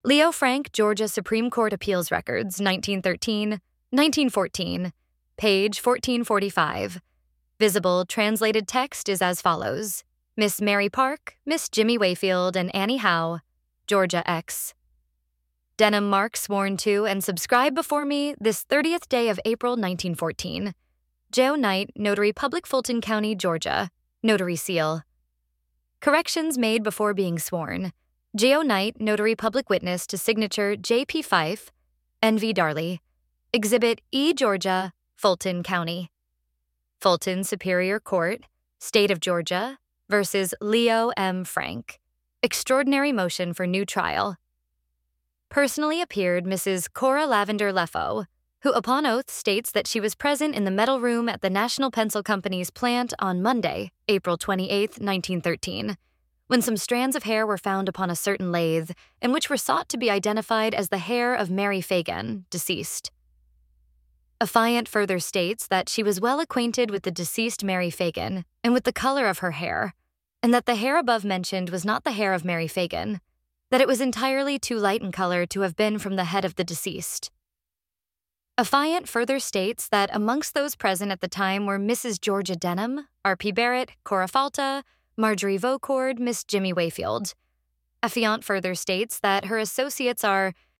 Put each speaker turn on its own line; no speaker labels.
Leo Frank, Georgia Supreme Court Appeals Records, 1913, 1914, page 1445. Visible translated text is as follows. Miss Mary Park, Miss Jimmy Wayfield, and Annie Howe, Georgia X. Denham Mark sworn to and subscribed before me this 30th day of April 1914. Joe Knight, Notary Public, Fulton County, Georgia. Notary seal. Corrections made before being sworn. Geo Knight, Notary Public Witness to signature J.P. Fife, N.V. Darley. Exhibit E. Georgia, Fulton County. Fulton Superior Court, State of Georgia, versus Leo M. Frank. Extraordinary motion for new trial. Personally appeared Mrs. Cora Lavender Leffo, who upon oath states that she was present in the metal room at the National Pencil Company's plant on Monday, April 28, 1913, when some strands of hair were found upon a certain lathe, and which were sought to be identified as the hair of Mary Fagan, deceased. Affiant further states that she was well acquainted with the deceased Mary Fagan and with the color of her hair, and that the hair above mentioned was not the hair of Mary Fagan, that it was entirely too light in color to have been from the head of the deceased. Affiant further states that amongst those present at the time were Mrs. Georgia Denham, R.P. Barrett, Cora Falta, Marjorie Vaucourt, Miss Jimmy Wayfield. Affiant further states that her associates are